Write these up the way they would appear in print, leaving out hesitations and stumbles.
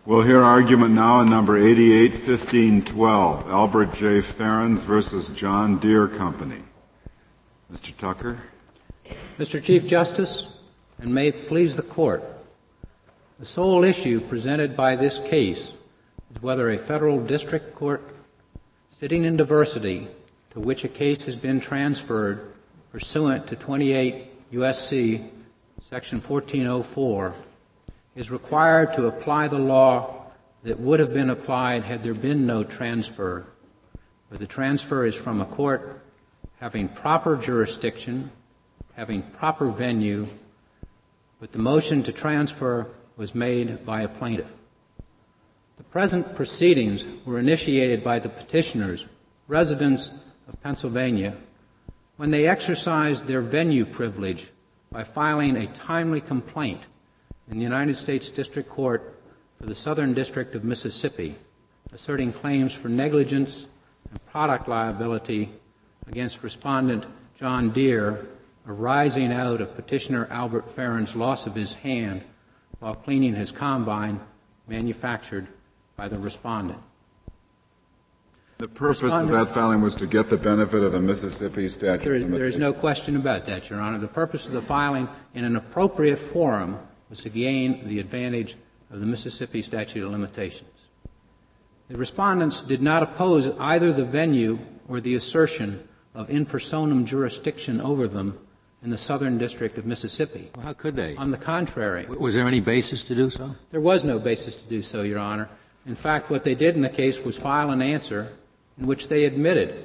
We'll hear argument now on number 88-1512, Albert J. Ferens versus John Deere Company. Mr. Tucker. Mr. Chief Justice, and may it please the Court, the sole issue presented by this case is whether a federal district court sitting in diversity to which a case has been transferred pursuant to 28 U.S.C. Section 1404 is required to apply the law that would have been applied had there been no transfer, where the transfer is from a court having proper jurisdiction, having proper venue, but the motion to transfer was made by a plaintiff. The present proceedings were initiated by the petitioners, residents of Pennsylvania, when they exercised their venue privilege by filing a timely complaint in the United States District Court for the Southern District of Mississippi, asserting claims for negligence and product liability against respondent John Deere arising out of petitioner Albert Ferens' loss of his hand while cleaning his combine manufactured by the respondent. The purpose of that filing was to get the benefit of the Mississippi statute. There is no question about that, Your Honor. The purpose of the filing in an appropriate forum was to gain the advantage of the Mississippi statute of limitations. The respondents did not oppose either the venue or the assertion of in personam jurisdiction over them in the Southern District of Mississippi. Well, how could they? On the contrary. Was there any basis to do so? There was no basis to do so, Your Honor. In fact, what they did in the case was file an answer in which they admitted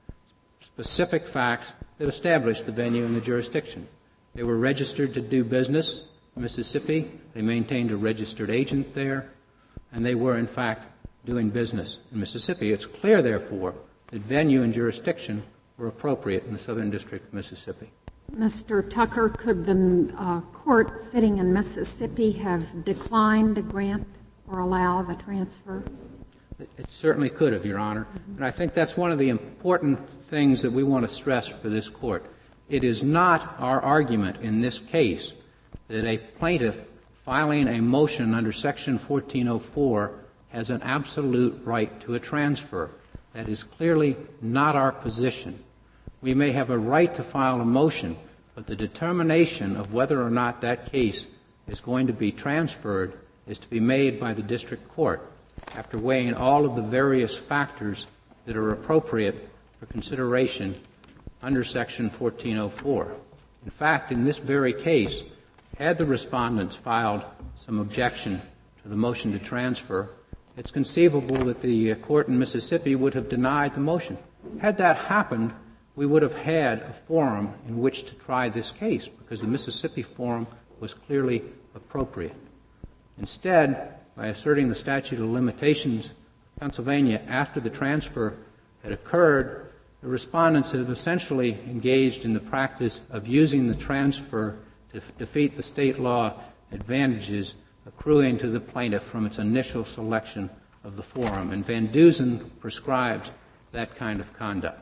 specific facts that established the venue and the jurisdiction. They were registered to do business in Mississippi. They maintained a registered agent there, and they were, in fact, doing business in Mississippi. It's clear, therefore, that venue and jurisdiction were appropriate in the Southern District of Mississippi. Mr. Tucker, could the court sitting in Mississippi have declined to grant or allow the transfer? It certainly could have, Your Honor. And I think that's one of the important things that we want to stress for this Court. It is not our argument in this case that a plaintiff filing a motion under Section 1404 has an absolute right to a transfer. That is clearly not our position. We may have a right to file a motion, but the determination of whether or not that case is going to be transferred is to be made by the district court after weighing all of the various factors that are appropriate for consideration under Section 1404. In fact, in this very case, had the respondents filed some objection to the motion to transfer, it's conceivable that the court in Mississippi would have denied the motion. Had that happened, we would have had a forum in which to try this case because the Mississippi forum was clearly appropriate. Instead, by asserting the statute of limitations of Pennsylvania after the transfer had occurred, the respondents have essentially engaged in the practice of using the transfer to defeat the state law advantages accruing to the plaintiff from its initial selection of the forum. And Van Dusen prescribes that kind of conduct.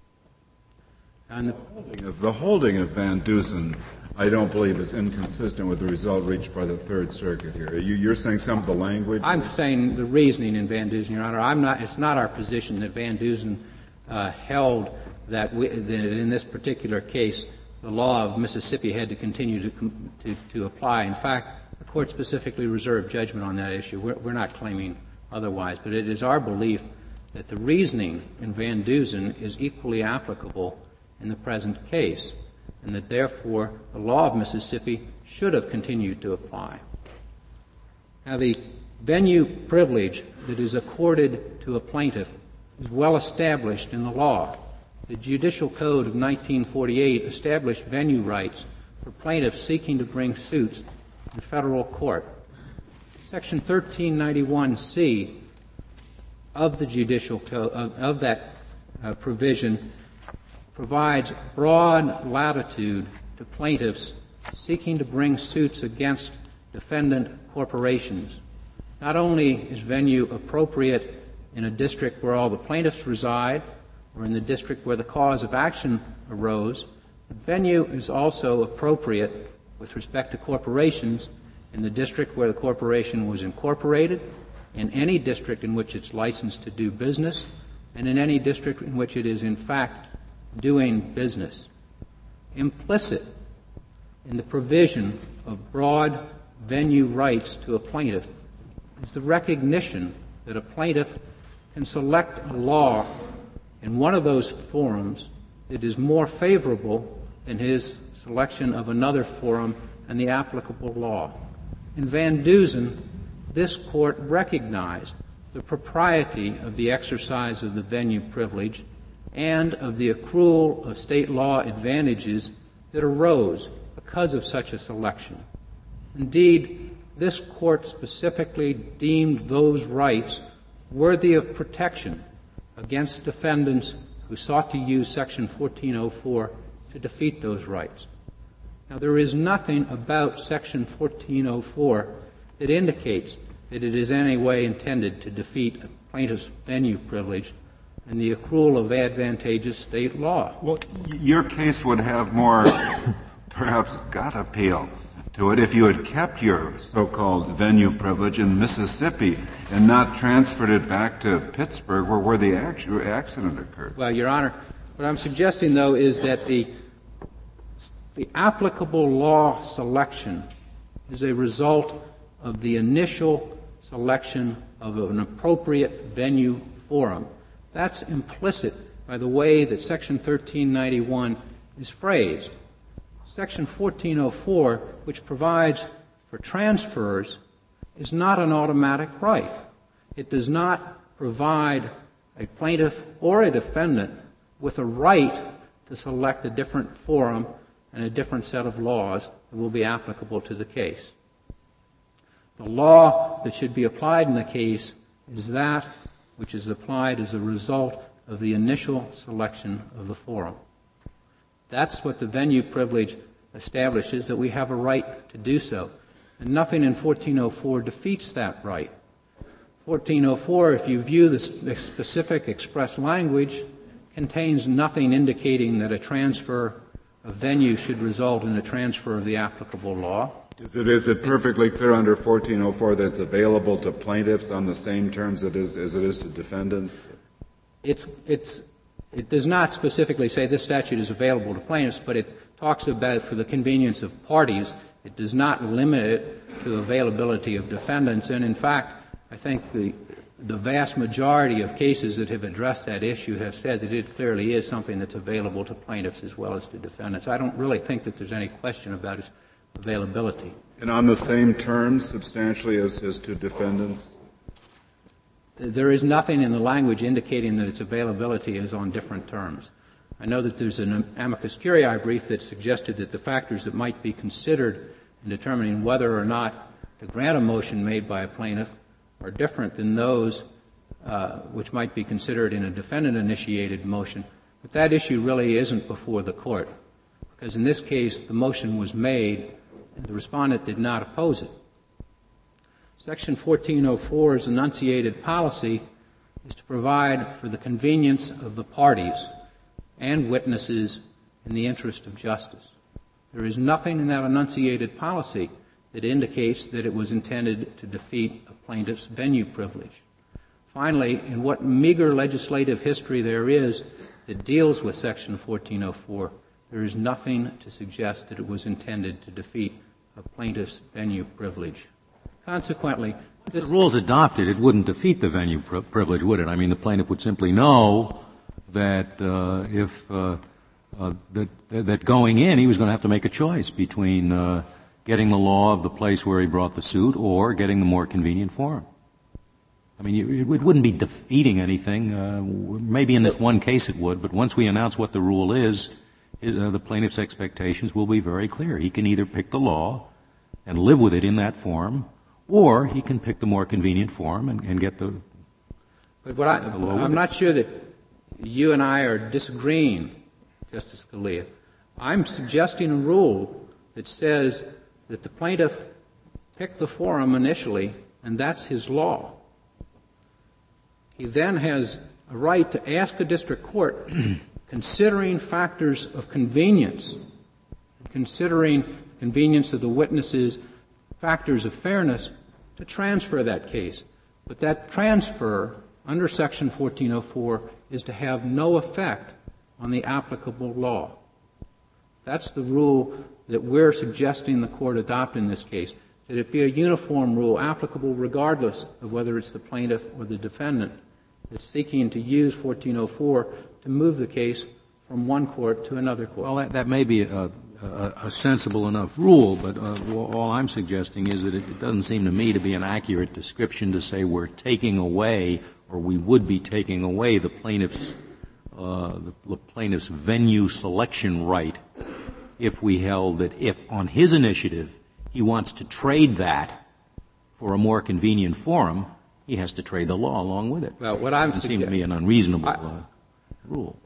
And the holding of Van Dusen, I don't believe, is inconsistent with the result reached by the Third Circuit here. You're saying some of the language? I'm saying the reasoning in Van Dusen, Your Honor. It's not our position that Van Dusen held that in this particular case the law of Mississippi had to continue to apply. In fact, the Court specifically reserved judgment on that issue. We're not claiming otherwise, but it is our belief that the reasoning in Van Dusen is equally applicable in the present case, and that therefore the law of Mississippi should have continued to apply. Now, the venue privilege that is accorded to a plaintiff is well established in the law. The Judicial Code of 1948 established venue rights for plaintiffs seeking to bring suits in federal court. Section 1391C of the Judicial Code, of that provision, provides broad latitude to plaintiffs seeking to bring suits against defendant corporations. Not only is venue appropriate in a district where all the plaintiffs reside or in the district where the cause of action arose, but venue is also appropriate with respect to corporations in the district where the corporation was incorporated in any district in which it's licensed to do business and in any district in which it is in fact doing business. Implicit in the provision of broad venue rights to a plaintiff is the recognition that a plaintiff can select a law in one of those forums that is more favorable than his selection of another forum and the applicable law. In Van Dusen, this court recognized the propriety of the exercise of the venue privilege and of the accrual of state law advantages that arose because of such a selection. Indeed, this court specifically deemed those rights worthy of protection against defendants who sought to use Section 1404 to defeat those rights. Now, there is nothing about Section 1404 that indicates that it is in any way intended to defeat a plaintiff's venue privilege and the accrual of advantageous state law. Well, your case would have more, perhaps, gut appeal to it if you had kept your so-called venue privilege in Mississippi and not transferred it back to Pittsburgh where the accident occurred. Well, Your Honor, what I'm suggesting, though, is that the applicable law selection is a result of the initial selection of an appropriate venue forum. That's implicit by the way that Section 1391 is phrased. Section 1404, which provides for transfers, is not an automatic right. It does not provide a plaintiff or a defendant with a right to select a different forum and a different set of laws that will be applicable to the case. The law that should be applied in the case is that which is applied as a result of the initial selection of the forum. That's what the venue privilege establishes, that we have a right to do so. And nothing in 1404 defeats that right. 1404, if you view the specific express language, contains nothing indicating that a transfer of venue should result in a transfer of the applicable law. Is it perfectly clear under 1404 that it's available to plaintiffs on the same terms as it is to defendants? It does not specifically say this statute is available to plaintiffs, but it talks about for the convenience of parties. It does not limit it to availability of defendants. And in fact, I think the vast majority of cases that have addressed that issue have said that it clearly is something that's available to plaintiffs as well as to defendants. I don't really think that there's any question about its availability. And on the same terms, substantially, as to defendants? There is nothing in the language indicating that its availability is on different terms. I know that there's an amicus curiae brief that suggested that the factors that might be considered in determining whether or not to grant a motion made by a plaintiff are different than those which might be considered in a defendant-initiated motion. But that issue really isn't before the court, because in this case the motion was made and the respondent did not oppose it. Section 1404's enunciated policy is to provide for the convenience of the parties and witnesses in the interest of justice. There is nothing in that enunciated policy that indicates that it was intended to defeat a plaintiff's venue privilege. Finally, in what meager legislative history there is that deals with Section 1404, there is nothing to suggest that it was intended to defeat a plaintiff's venue privilege. Consequently, if the rules adopted, it wouldn't defeat the venue privilege, would it? I mean, the plaintiff would simply know that that going in, he was going to have to make a choice between getting the law of the place where he brought the suit or getting the more convenient forum. I mean, it wouldn't be defeating anything. Maybe in this one case it would, but once we announce what the rule is, the plaintiff's expectations will be very clear. He can either pick the law and live with it in that form, or he can pick the more convenient form and get the law. I'm not sure that you and I are disagreeing, Justice Scalia. I'm suggesting a rule that says that the plaintiff picked the forum initially, and that's his law. He then has a right to ask a district court, considering factors of convenience, considering convenience of the witnesses, factors of fairness, to transfer that case. But that transfer under Section 1404 is to have no effect on the applicable law. That's the rule that we're suggesting the Court adopt in this case, that it be a uniform rule applicable regardless of whether it's the plaintiff or the defendant that's seeking to use 1404 to move the case from one court to another court. Well, that may be a sensible enough rule, but all I'm suggesting is that it doesn't seem to me to be an accurate description to say we're taking away, or we would be taking away, the plaintiff's venue selection right if we held that if on his initiative he wants to trade that for a more convenient forum, he has to trade the law along with it. Well, what I'm suggesting, it seems to me an unreasonable rule.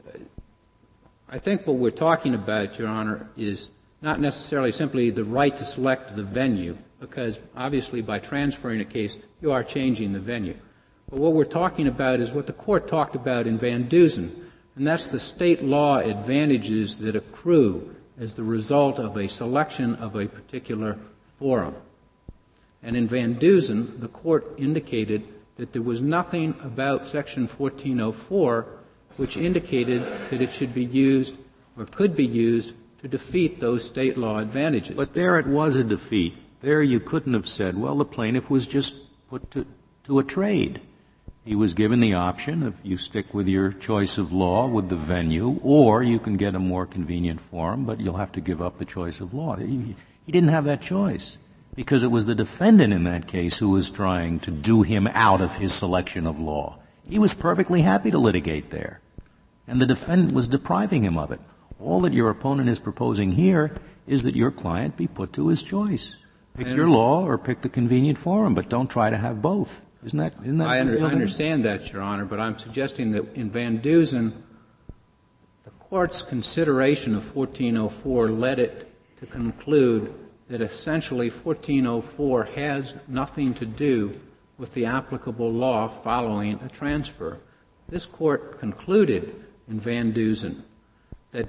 I think what we're talking about, Your Honor, is not necessarily simply the right to select the venue, because obviously by transferring a case, you are changing the venue. But what we're talking about is what the Court talked about in Van Dusen, and that's the state law advantages that accrue as the result of a selection of a particular forum. And in Van Dusen, the Court indicated that there was nothing about Section 1404 which indicated that it should be used or could be used to defeat those state law advantages. But there it was a defeat. There you couldn't have said, well, the plaintiff was just put to a trade. He was given the option of you stick with your choice of law with the venue, or you can get a more convenient forum, but you'll have to give up the choice of law. He didn't have that choice because it was the defendant in that case who was trying to do him out of his selection of law. He was perfectly happy to litigate there, and the defendant was depriving him of it. All that your opponent is proposing here is that your client be put to his choice. Pick your law or pick the convenient forum, but don't try to have both. Isn't that I understand that, Your Honor, but I'm suggesting that in Van Dusen, the Court's consideration of 1404 led it to conclude that essentially 1404 has nothing to do with the applicable law following a transfer. This Court concluded in Van Dusen that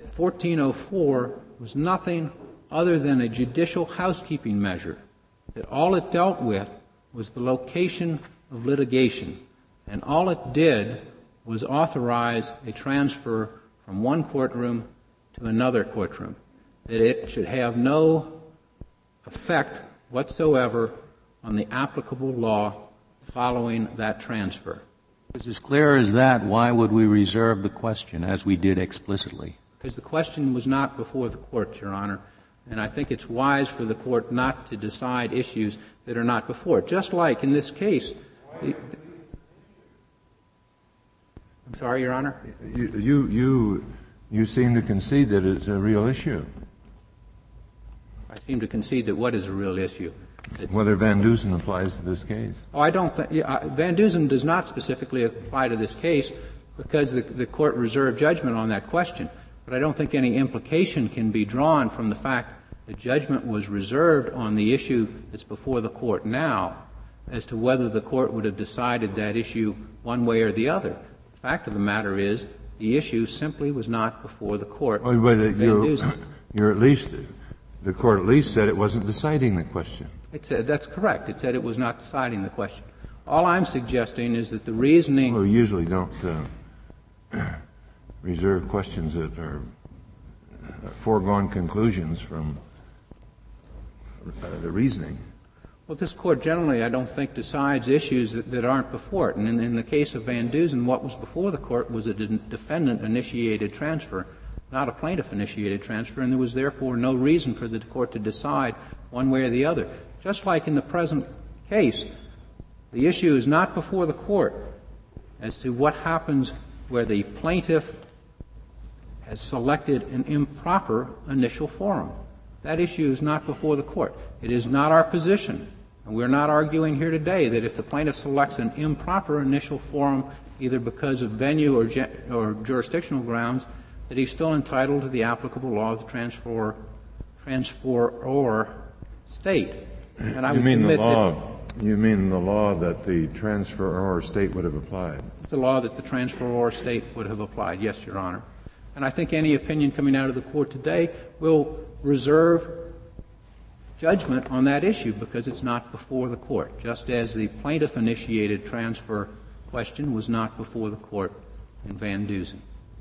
1404 was nothing other than a judicial housekeeping measure, that all it dealt with was the location of litigation, and all it did was authorize a transfer from one courtroom to another courtroom, that it should have no effect whatsoever on the applicable law following that transfer. It's as clear as that. Why would we reserve the question as we did explicitly? Because the question was not before the Court, Your Honor, and I think it's wise for the Court not to decide issues that are not before it. Just like in this case, I'm sorry, Your Honor? You seem to concede that it's a real issue. I seem to concede that what is a real issue? Whether Van Dusen applies to this case. Oh, I don't think Van Dusen does not specifically apply to this case because the Court reserved judgment on that question. But I don't think any implication can be drawn from the fact that judgment was reserved on the issue that's before the Court now as to whether the Court would have decided that issue one way or the other. The fact of the matter is the issue simply was not before the Court. Well, but you're at least, the Court at least said it wasn't deciding the question. It said, that's correct. It said it was not deciding the question. All I'm suggesting is that the reasoning... Well, we usually don't reserve questions that are foregone conclusions from the reasoning. Well, this Court generally, I don't think, decides issues that aren't before it. And in the case of Van Dusen, what was before the Court was a defendant-initiated transfer, not a plaintiff-initiated transfer, and there was therefore no reason for the Court to decide one way or the other. Just like in the present case, the issue is not before the Court as to what happens where the plaintiff has selected an improper initial forum. That issue is not before the Court. It is not our position, and we're not arguing here today that if the plaintiff selects an improper initial forum, either because of venue or jurisdictional grounds, that he's still entitled to the applicable law of the transferor state. And I would submit you mean the law that the transferor state would have applied? The law that the transferor state would have applied, yes, Your Honor. And I think any opinion coming out of the Court today will reserve judgment on that issue because it's not before the court, just as the plaintiff-initiated transfer question was not before the court in Van Dusen.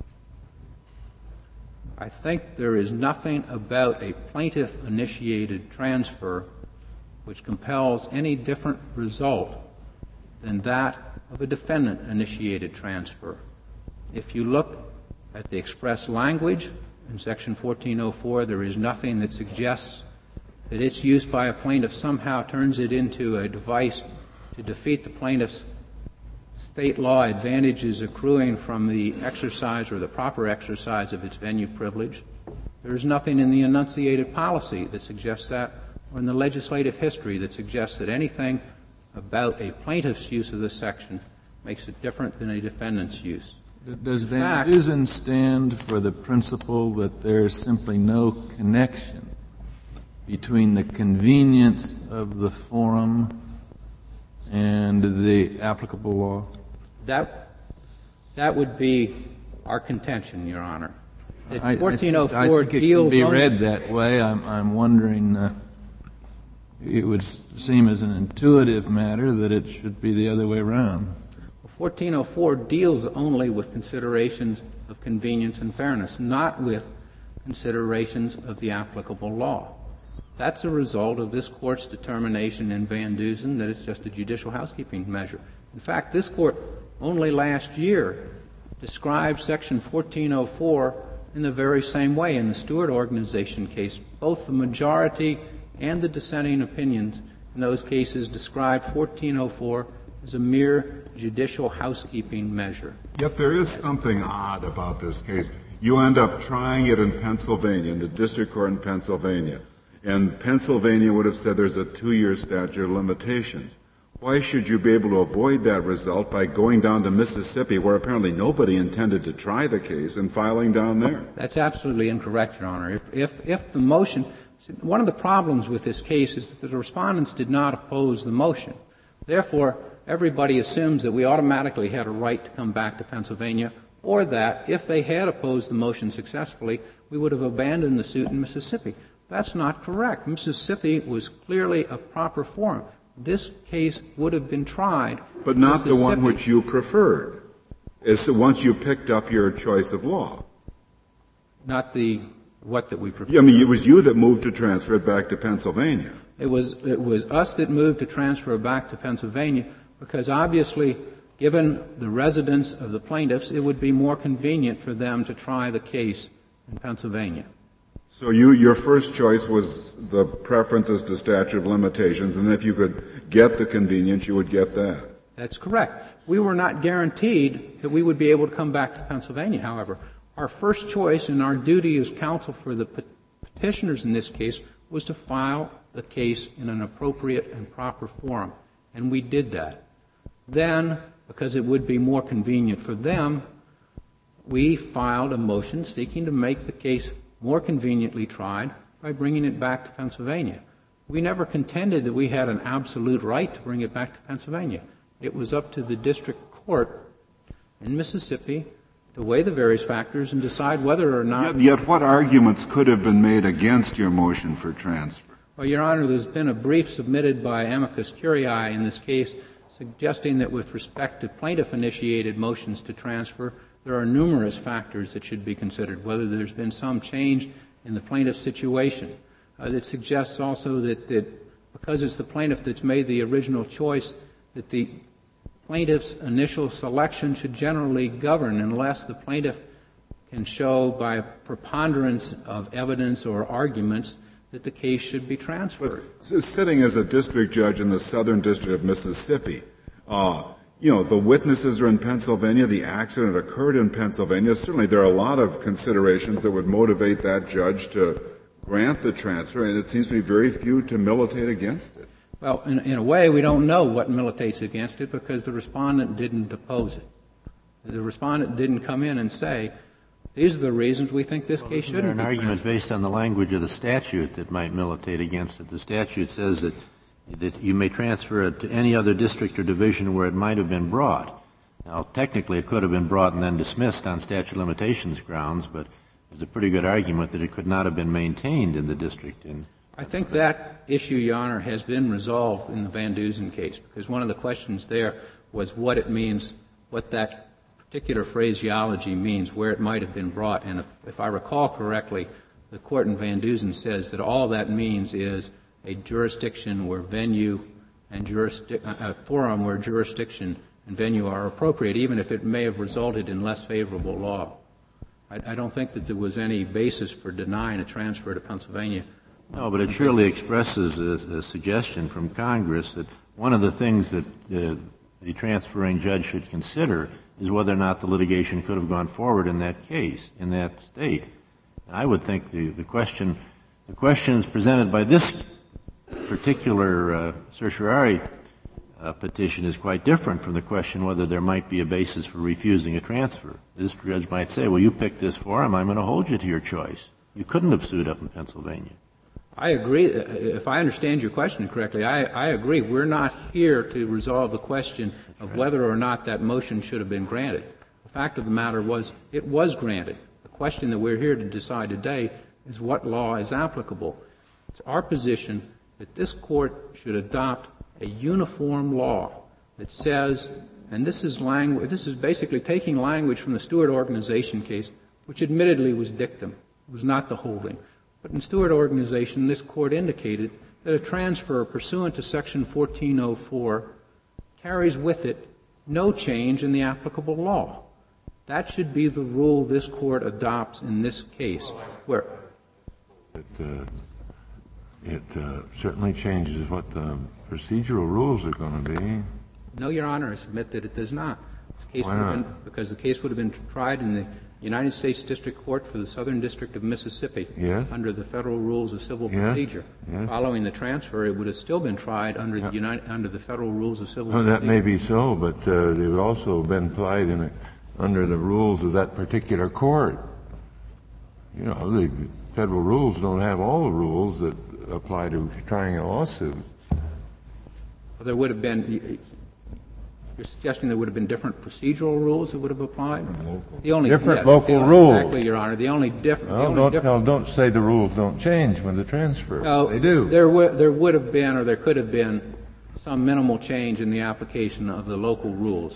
I think there is nothing about a plaintiff-initiated transfer which compels any different result than that of a defendant-initiated transfer. If you look at the express language in Section 1404, there is nothing that suggests that its use by a plaintiff somehow turns it into a device to defeat the plaintiff's state law advantages accruing from the exercise or the proper exercise of its venue privilege. There is nothing in the enunciated policy that suggests that, or in the legislative history that suggests that anything about a plaintiff's use of this section makes it different than a defendant's use. Does Van Dusen stand for the principle that there is simply no connection between the convenience of the forum and the applicable law? That would be our contention, Your Honor. I think it can be read that way. I'm wondering, it would seem as an intuitive matter that it should be the other way around. 1404 deals only with considerations of convenience and fairness, not with considerations of the applicable law. That's a result of this Court's determination in Van Dusen that it's just a judicial housekeeping measure. In fact, this Court only last year described Section 1404 in the very same way in the Stewart Organization case. Both the majority and the dissenting opinions in those cases described 1404 as a mere judicial housekeeping measure. Yet there is something odd about this case. You end up trying it in Pennsylvania, in the district court in Pennsylvania. And Pennsylvania would have said there's a 2-year statute of limitations. Why should you be able to avoid that result by going down to Mississippi, where apparently nobody intended to try the case, and filing down there? That's absolutely incorrect, Your Honor. If the motion — one of the problems with this case is that the respondents did not oppose the motion. Therefore, everybody assumes that we automatically had a right to come back to Pennsylvania, or that if they had opposed the motion successfully, we would have abandoned the suit in Mississippi. That's not correct. Mississippi was clearly a proper forum. This case would have been tried. But not the one which you preferred. It's the once you picked up your choice of law. Not the what that we preferred. I mean, it was you that moved to transfer it back to Pennsylvania. It was us that moved to transfer back to Pennsylvania because obviously, given the residence of the plaintiffs, it would be more convenient for them to try the case in Pennsylvania. So your first choice was the preferences to statute of limitations, and if you could get the convenience, you would get that. That's correct. We were not guaranteed that we would be able to come back to Pennsylvania, however. Our first choice and our duty as counsel for the petitioners in this case was to file the case in an appropriate and proper forum, and we did that. Then, because it would be more convenient for them, we filed a motion seeking to make the case more conveniently tried by bringing it back to Pennsylvania. We never contended that we had an absolute right to bring it back to Pennsylvania. It was up to the district court in Mississippi to weigh the various factors and decide whether or not... Yet what arguments could have been made against your motion for transfer? Well, Your Honor, there's been a brief submitted by amicus curiae in this case suggesting that with respect to plaintiff-initiated motions to transfer, there are numerous factors that should be considered, whether there's been some change in the plaintiff's situation. That suggests also that because it's the plaintiff that's made the original choice, that the plaintiff's initial selection should generally govern unless the plaintiff can show by a preponderance of evidence or arguments that the case should be transferred. But sitting as a district judge in the Southern District of Mississippi, the witnesses are in Pennsylvania, the accident occurred in Pennsylvania. Certainly there are a lot of considerations that would motivate that judge to grant the transfer, and it seems to be very few to militate against it. Well, in a way, we don't know what militates against it because the respondent didn't oppose it. The respondent didn't come in and say, these are the reasons we think this case shouldn't be transferred. There an argument based on the language of the statute that might militate against it. The statute says that you may transfer it to any other district or division where it might have been brought. Now, technically, it could have been brought and then dismissed on statute of limitations grounds, but there's a pretty good argument that it could not have been maintained in the district in I think that issue, Your Honor, has been resolved in the Van Dusen case, because one of the questions there was what it means, what that particular phraseology means, where it might have been brought. And if I recall correctly, the court in Van Dusen says that all that means is a jurisdiction where venue and a forum where jurisdiction and venue are appropriate, even if it may have resulted in less favorable law. I don't think that there was any basis for denying a transfer to Pennsylvania. No, but it surely expresses a suggestion from Congress that one of the things that the transferring judge should consider is whether or not the litigation could have gone forward in that case, in that state. And I would think the questions presented by this particular certiorari petition is quite different from the question whether there might be a basis for refusing a transfer. This judge might say, well, you picked this forum, I'm going to hold you to your choice. You couldn't have sued up in Pennsylvania. I agree. If I understand your question correctly, I agree. We're not here to resolve the question of whether or not that motion should have been granted. The fact of the matter was it was granted. The question that we're here to decide today is what law is applicable. It's our position that this court should adopt a uniform law that says, and this is basically taking language from the Stewart Organization case, which admittedly was dictum. It was not the holding. But in Stewart Organization, this court indicated that a transfer pursuant to Section 1404 carries with it no change in the applicable law. That should be the rule this court adopts in this case. Where it certainly changes what the procedural rules are going to be. No, Your Honor, I submit that it does not. Why not? Because the case would have been tried in the United States District Court for the Southern District of Mississippi under the Federal Rules of Civil Procedure. Yes. Following the transfer, it would have still been tried under the Federal Rules of Civil Procedure. That may be so, but it would also have been applied under the rules of that particular court. You know, the Federal rules don't have all the rules that apply to trying a lawsuit. Well, there would have been. You're suggesting there would have been different procedural rules that would have applied? Different local rules. Exactly, Your Honor. The only difference. Don't say the rules don't change when the transfer. No, they do. There would have been, or there could have been, some minimal change in the application of the local rules.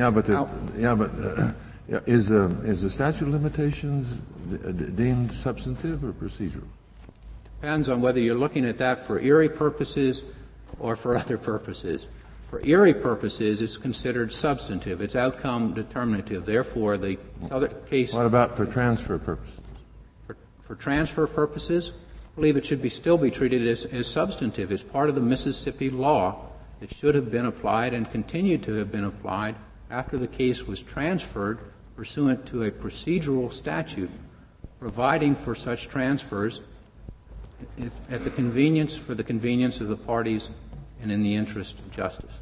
Is the statute of limitations deemed substantive or procedural? Depends on whether you're looking at that for Erie purposes or for other purposes. For Erie purposes, it's considered substantive. It's outcome determinative. Therefore, the other case. What about for transfer purposes? For transfer purposes, I believe it should still be treated as substantive. It's part of the Mississippi law that should have been applied and continued to have been applied after the case was transferred pursuant to a procedural statute providing for such transfers for the convenience of the parties and in the interest of justice.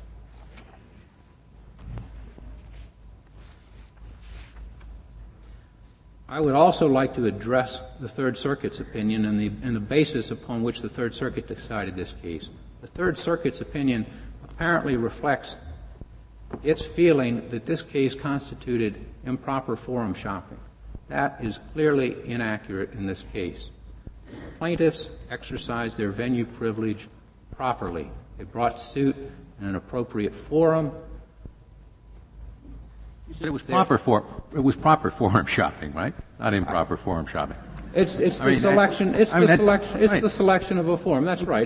I would also like to address the Third Circuit's opinion and the basis upon which the Third Circuit decided this case. The Third Circuit's opinion apparently reflects its feeling that this case constituted improper forum shopping. That is clearly inaccurate in this case. Plaintiffs exercised their venue privilege properly. They brought suit in an appropriate forum. You said it was proper forum shopping, right? Not improper forum shopping. It's the selection of a forum. That's right.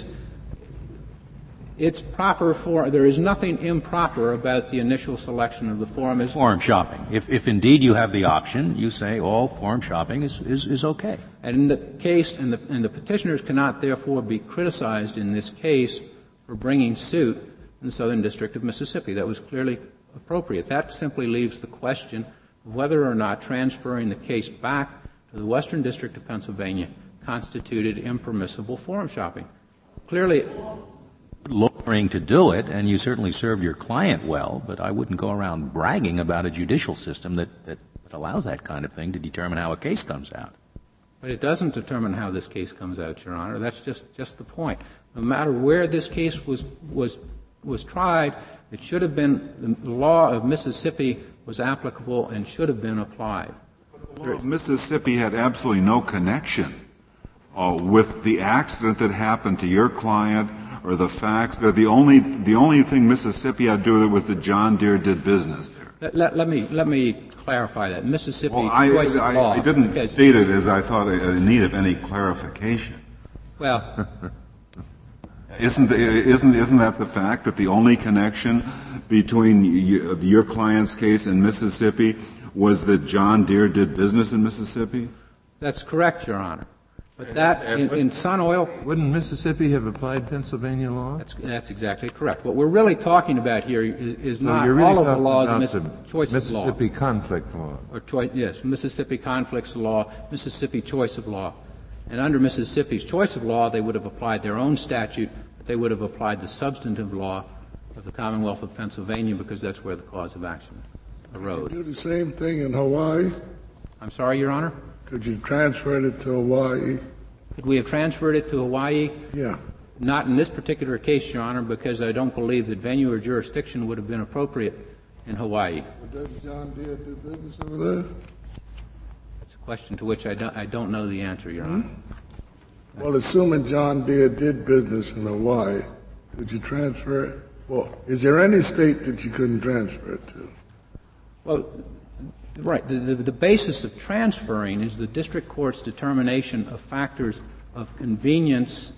It's proper for. There is nothing improper about the initial selection of the forum. Forum shopping. If indeed you have the option, you say all forum shopping is okay. And in the case, and the petitioners cannot therefore be criticized in this case for bringing suit in the Southern District of Mississippi. That was clearly appropriate. That simply leaves the question of whether or not transferring the case back to the Western District of Pennsylvania constituted impermissible forum shopping. Clearly, lawyering to do it, and you certainly served your client well, but I wouldn't go around bragging about a judicial system that allows that kind of thing to determine how a case comes out. But it doesn't determine how this case comes out, Your Honor. That's just the point. No matter where this case was tried, it should have been the law of Mississippi was applicable and should have been applied. The law of Mississippi had absolutely no connection with the accident that happened to your client, or the facts that the only thing Mississippi had to do with it was that John Deere did business there? Let me clarify that. Mississippi choice of law. I didn't state it as I thought in need of any clarification. Well, isn't that the fact that the only connection between your client's case and Mississippi was that John Deere did business in Mississippi? That's correct, Your Honor. But that, in Sun Oil... Wouldn't Mississippi have applied Pennsylvania law? That's exactly correct. What we're really talking about here is not you're really all of the laws about of choice of law. Mississippi conflict law. Yes, Mississippi conflicts law, Mississippi choice of law. And under Mississippi's choice of law, they would have applied their own statute, but they would have applied the substantive law of the Commonwealth of Pennsylvania because that's where the cause of action arose. Could you do the same thing in Hawaii? I'm sorry, Your Honor? Could you transfer it to Hawaii? Could we have transferred it to Hawaii? Yeah. Not in this particular case, Your Honor, because I don't believe that venue or jurisdiction would have been appropriate in Hawaii. But does John Deere do business over there? That's a question to which I don't know the answer, Your Honor. Well, assuming John Deere did business in Hawaii, could you transfer it? Well, is there any state that you couldn't transfer it to? Well, right. The basis of transferring is the district court's determination of factors of convenience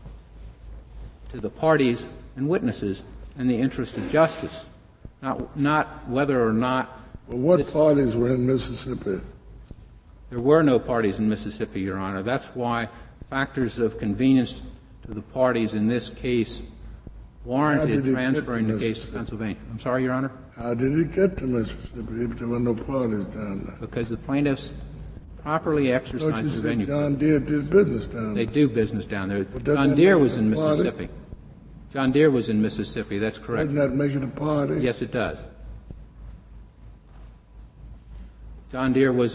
to the parties and witnesses in the interest of justice, not whether or not. Well, what parties were in Mississippi? There were no parties in Mississippi, Your Honor. That's why factors of convenience to the parties in this case warranted transferring the case to Pennsylvania. I'm sorry, Your Honor? How did it get to Mississippi if there were no parties down there? Because the plaintiffs properly exercised the venue. John Deere did business down there. They do business down there. John Deere was in Mississippi. John Deere was in Mississippi. That's correct. Doesn't that make it a party? Yes, it does. John Deere was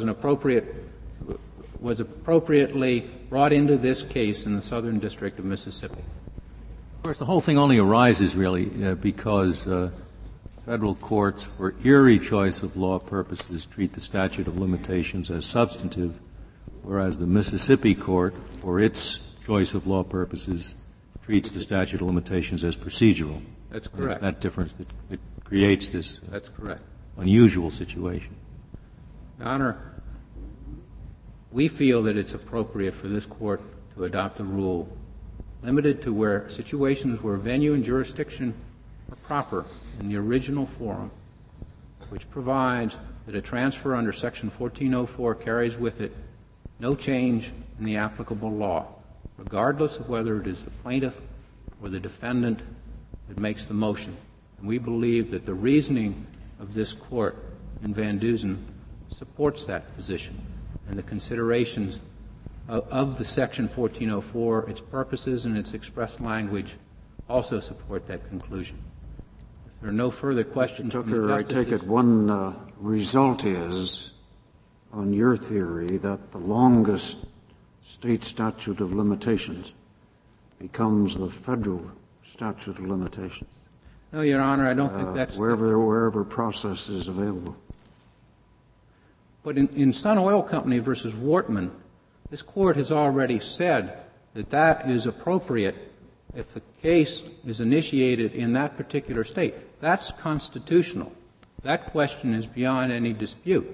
appropriately brought into this case in the Southern District of Mississippi. Of course, the whole thing only arises really because federal courts, for Erie choice of law purposes, treat the statute of limitations as substantive, whereas the Mississippi court, for its choice of law purposes, treats the statute of limitations as procedural. That's correct. And it's that difference that creates this That's correct. unusual situation. Your Honor, we feel that it's appropriate for this court to adopt a rule limited to where situations where venue and jurisdiction are proper in the original forum, which provides that a transfer under Section 1404 carries with it no change in the applicable law, regardless of whether it is the plaintiff or the defendant that makes the motion. And we believe that the reasoning of this court in Van Dusen supports that position, and the considerations of the Section 1404, its purposes and its express language also support that conclusion. If there are no further questions from the justices, I take it one result is, on your theory, that the longest state statute of limitations becomes the federal statute of limitations. No, Your Honor, I don't think that's wherever process is available. But in Sun Oil Company versus Wortman, this court has already said that that is appropriate if the case is initiated in that particular state. That's constitutional. That question is beyond any dispute.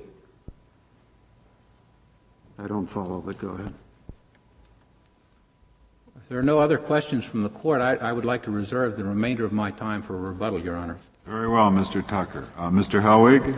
I don't follow, but go ahead. If there are no other questions from the court, I would like to reserve the remainder of my time for rebuttal, Your Honor. Very well, Mr. Tucker. Mr. Helwig?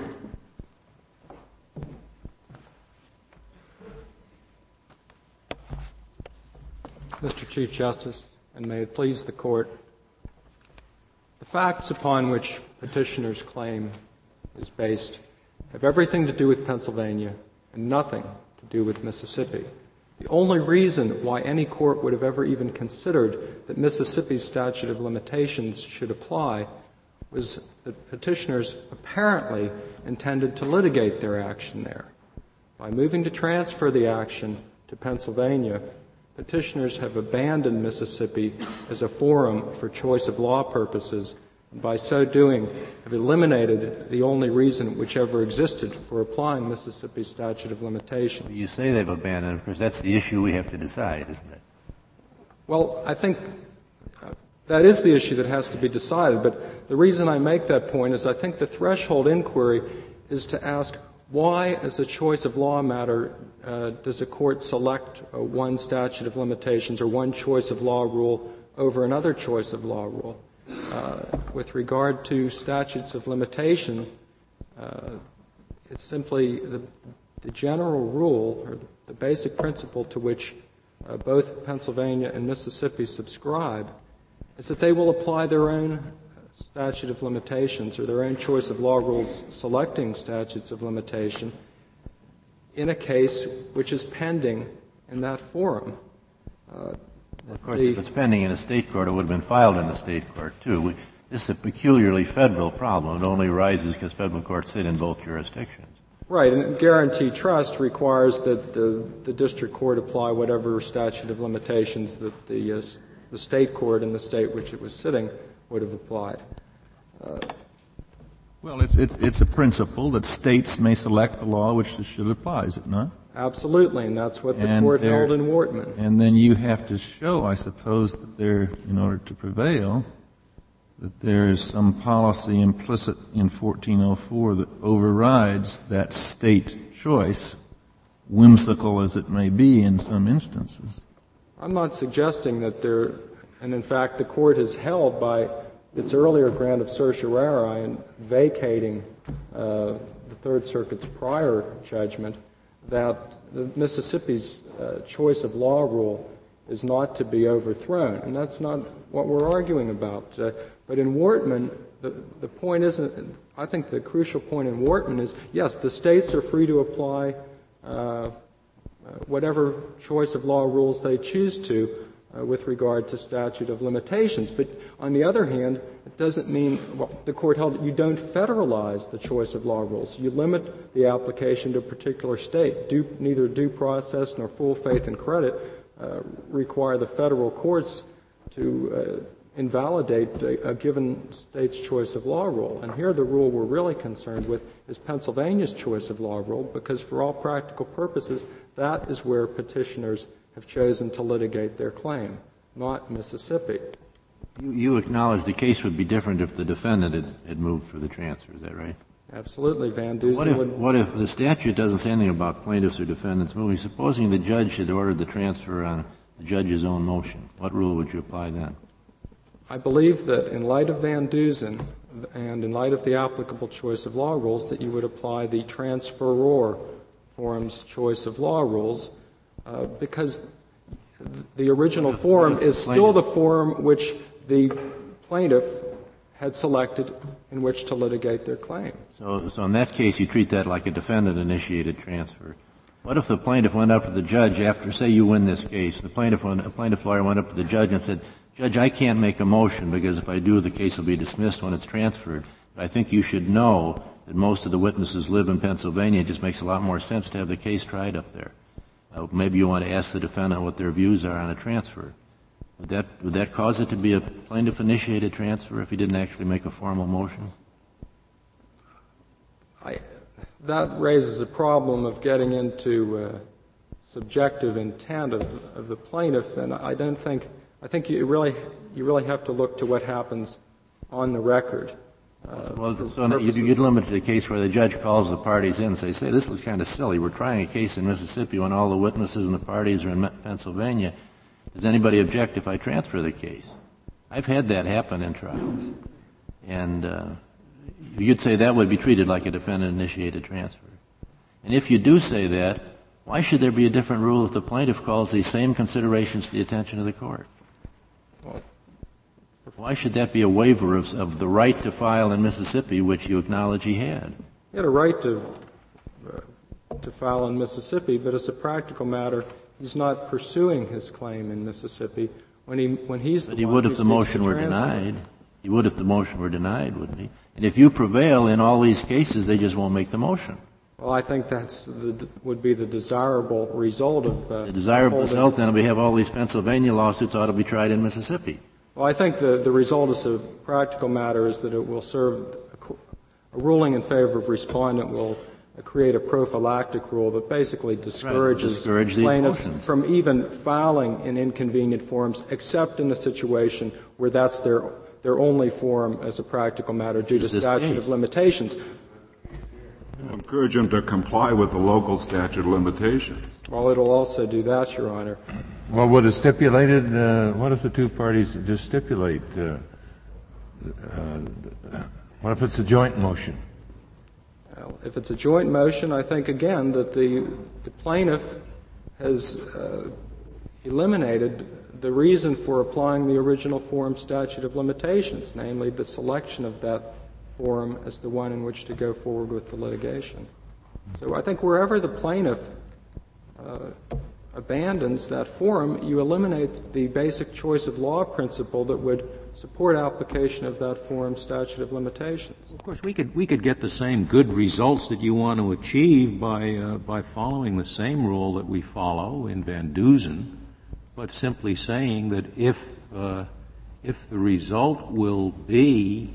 Mr. Chief Justice, and may it please the Court, the facts upon which petitioner's claim is based have everything to do with Pennsylvania and nothing to do with Mississippi. The only reason why any court would have ever even considered that Mississippi's statute of limitations should apply was that petitioners apparently intended to litigate their action there. By moving to transfer the action to Pennsylvania, petitioners have abandoned Mississippi as a forum for choice of law purposes and by so doing have eliminated the only reason which ever existed for applying Mississippi's statute of limitations. You say they've abandoned it, because that's the issue we have to decide, isn't it? Well, I think that is the issue that has to be decided, but the reason I make that point is I think the threshold inquiry is to ask why, as a choice of law matter, does a court select one statute of limitations or one choice of law rule over another choice of law rule? With regard to statutes of limitation, it's simply the general rule or the basic principle to which both Pennsylvania and Mississippi subscribe is that they will apply their own statute of limitations or their own choice of law rules selecting statutes of limitation in a case which is pending in that forum. Of course, if it's pending in a state court, it would have been filed in the state court, too. This is a peculiarly federal problem. It only arises because federal courts sit in both jurisdictions. Right, and guarantee trust requires that the district court apply whatever statute of limitations that the state court in the state which it was sitting would have applied. Well, it's a principle that states may select the law which should apply, is it not? Absolutely, and that's what the court held in Wortman. And then you have to show, I suppose, that in order to prevail, that there is some policy implicit in 1404 that overrides that state choice, whimsical as it may be in some instances. I'm not suggesting that there, and in fact the court has held by its earlier grant of certiorari in vacating the Third Circuit's prior judgment, that Mississippi's choice of law rule is not to be overthrown, and that's not what we're arguing about. But in Wortman, the point isn't, I think the crucial point in Wortman is, yes, the states are free to apply whatever choice of law rules they choose to with regard to statute of limitations. But on the other hand, it doesn't mean, the court held that you don't federalize the choice of law rules. You limit the application to a particular state. Neither due process nor full faith and credit require the federal courts to invalidate a given state's choice of law rule. And here the rule we're really concerned with is Pennsylvania's choice of law rule, because for all practical purposes, that is where petitioners have chosen to litigate their claim, not Mississippi. You acknowledge the case would be different if the defendant had moved for the transfer, is that right? Absolutely. Van Dusen What if the statute doesn't say anything about plaintiffs or defendants moving? Supposing the judge had ordered the transfer on the judge's own motion, what rule would you apply then? I believe that in light of Van Dusen and in light of the applicable choice of law rules, that you would apply the transferor forum's choice of law rules, because the original forum is still the forum which the plaintiff had selected in which to litigate their claim. So in that case, you treat that like a defendant-initiated transfer. What if the plaintiff went up to the judge after, say you win this case, a plaintiff lawyer went up to the judge and said, Judge, I can't make a motion because if I do, the case will be dismissed when it's transferred. But I think you should know that most of the witnesses live in Pennsylvania. It just makes a lot more sense to have the case tried up there. Maybe you want to ask the defendant what their views are on a transfer. Would that cause it to be a plaintiff-initiated transfer if he didn't actually make a formal motion? That raises a problem of getting into subjective intent of the plaintiff, and I think you really have to look to what happens on the record. So you'd limit to the case where the judge calls the parties in and say, this was kind of silly. We're trying a case in Mississippi when all the witnesses and the parties are in Pennsylvania. Does anybody object if I transfer the case? I've had that happen in trials. And you'd say that would be treated like a defendant-initiated transfer. And if you do say that, why should there be a different rule if the plaintiff calls these same considerations to the attention of the court? Why should that be a waiver of the right to file in Mississippi, which you acknowledge he had? He had a right to file in Mississippi, but as a practical matter, he's not pursuing his claim in Mississippi when he's the one who seeks to transfer. But he would if the motion were denied. He would if the motion were denied, wouldn't he? And if you prevail in all these cases, they just won't make the motion. Well, I think would be the desirable result of the desirable result, then, we have all these Pennsylvania lawsuits ought to be tried in Mississippi. Well, I think the result as a practical matter is that it will serve a ruling in favor of respondent will create a prophylactic rule that basically discourages plaintiffs from even filing in inconvenient forms, except in the situation where that's their only forum as a practical matter due to statute of limitations. Encourage them to comply with the local statute of limitations. Well, it'll also do that, Your Honor. Well, what is stipulated? What if the two parties just stipulate? What if it's a joint motion? Well, if it's a joint motion, I think again that the plaintiff has eliminated the reason for applying the original forum statute of limitations, namely the selection of that forum as the one in which to go forward with the litigation. So I think wherever the plaintiff abandons that forum, you eliminate the basic choice of law principle that would support application of that forum statute of limitations. Of course, we could get the same good results that you want to achieve by following the same rule that we follow in Van Dusen, but simply saying that if the result will be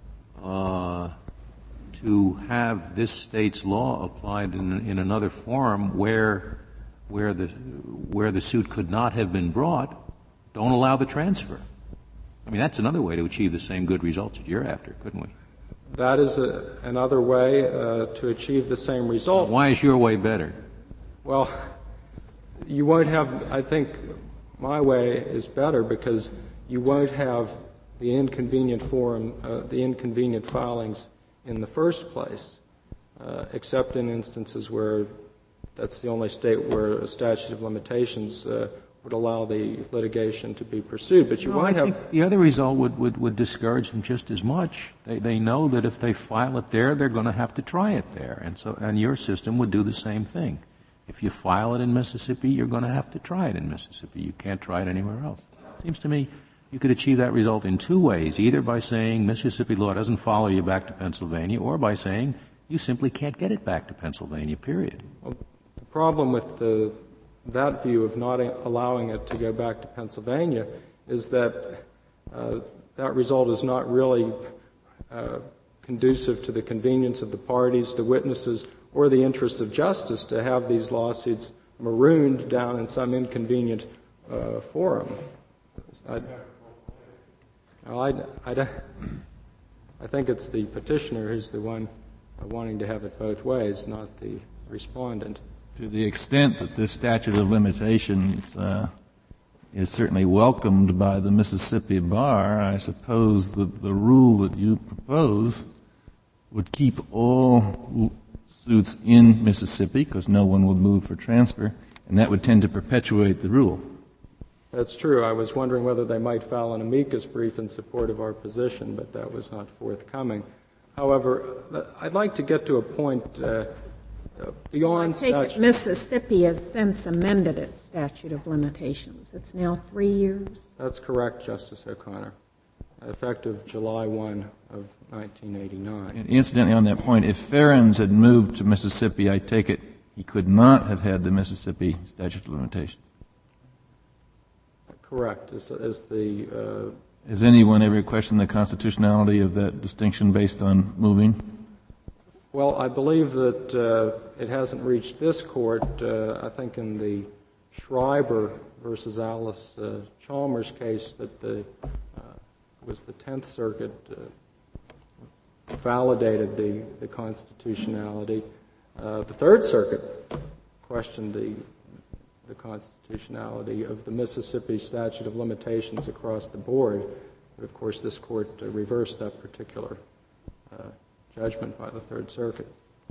to have this state's law applied in another forum where the suit could not have been brought, don't allow the transfer. I mean, that's another way to achieve the same good results that you're after, couldn't we? That is another way to achieve the same result. Why is your way better? Well, you won't have, I think my way is better because you won't have the inconvenient forum, the inconvenient filings in the first place, except in instances where that's the only state where a statute of limitations would allow the litigation to be pursued. But you won't have. I think the other result would discourage them just as much. They know that if they file it there, they're going to have to try it there, and your system would do the same thing. If you file it in Mississippi, you're going to have to try it in Mississippi. You can't try it anywhere else. It seems to me you could achieve that result in two ways, either by saying Mississippi law doesn't follow you back to Pennsylvania, or by saying you simply can't get it back to Pennsylvania, period. Well, the problem with that view of not allowing it to go back to Pennsylvania is that that result is not really conducive to the convenience of the parties, the witnesses, or the interests of justice to have these lawsuits marooned down in some inconvenient forum. I think it's the petitioner who's the one wanting to have it both ways, not the respondent. To the extent that this statute of limitations is certainly welcomed by the Mississippi bar, I suppose that the rule that you propose would keep all suits in Mississippi because no one would move for transfer, and that would tend to perpetuate the rule. That's true. I was wondering whether they might file an amicus brief in support of our position, but that was not forthcoming. However, I'd like to get to a point beyond statute. I take it Mississippi has since amended its statute of limitations. It's now 3 years? That's correct, Justice O'Connor, effective July 1 of 1989. And incidentally, on that point, if Ferens had moved to Mississippi, I take it he could not have had the Mississippi statute of limitations. Correct. Has anyone ever questioned the constitutionality of that distinction based on moving? Well, I believe that it hasn't reached this court. I think in the Schreiber versus Alice Chalmers case that was the 10th Circuit validated the constitutionality. The Third Circuit questioned the constitutionality of the Mississippi statute of limitations across the board. But of course, this court reversed that particular judgment by the Third Circuit.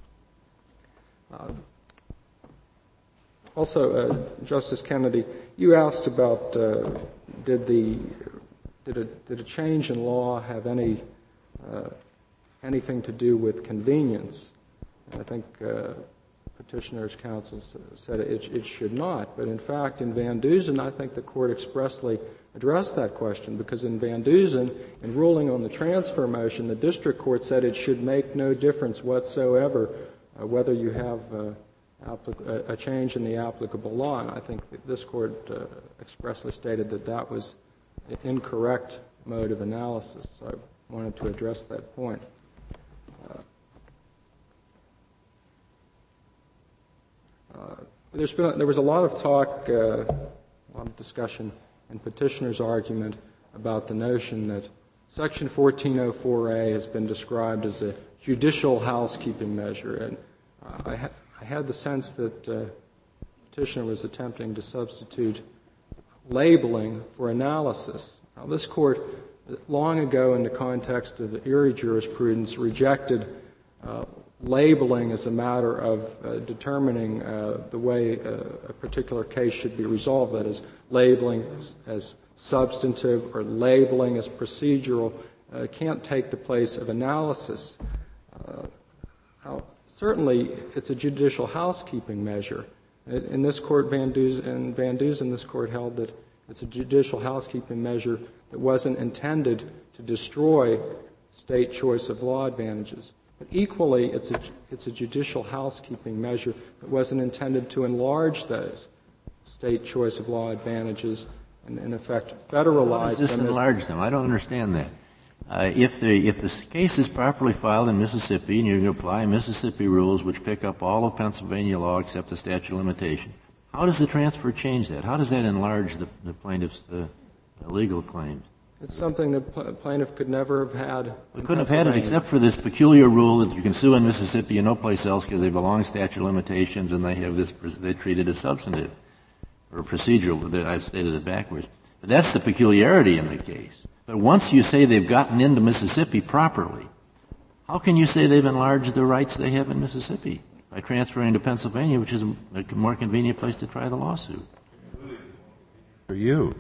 Also, Justice Kennedy, you asked about did a change in law have anything to do with convenience? And I think Petitioner's counsel said it should not. But in fact, in Van Dusen, I think the court expressly addressed that question, because in Van Dusen, in ruling on the transfer motion, the district court said it should make no difference whatsoever whether you have a change in the applicable law. And I think that this court expressly stated that that was incorrect mode of analysis. So I wanted to address that point. There was a lot of talk, a lot of discussion in petitioner's argument about the notion that Section 1404A has been described as a judicial housekeeping measure. And I had the sense that petitioner was attempting to substitute labeling for analysis. Now, this Court, long ago in the context of the Erie jurisprudence, rejected labeling as a matter of determining the way a particular case should be resolved, that is, labeling as substantive or labeling as procedural can't take the place of analysis. Certainly, it's a judicial housekeeping measure. In this Court, Van Dusen, this Court held that it's a judicial housekeeping measure that wasn't intended to destroy state choice of law advantages. But equally, it's a judicial housekeeping measure that wasn't intended to enlarge those state choice of law advantages and, in effect, federalize them. How does this enlarge them? I don't understand that. If the case is properly filed in Mississippi and you apply Mississippi rules which pick up all of Pennsylvania law except the statute of limitation, how does the transfer change that? How does that enlarge the plaintiff's legal claims? It's something the plaintiff could never have had. We couldn't have had it except for this peculiar rule that you can sue in Mississippi and no place else because they have a long statute of limitations and they have this, they treat it as substantive or procedural. I've stated it backwards. But that's the peculiarity in the case. But once you say they've gotten into Mississippi properly, how can you say they've enlarged the rights they have in Mississippi by transferring to Pennsylvania, which is a more convenient place to try the lawsuit? For you.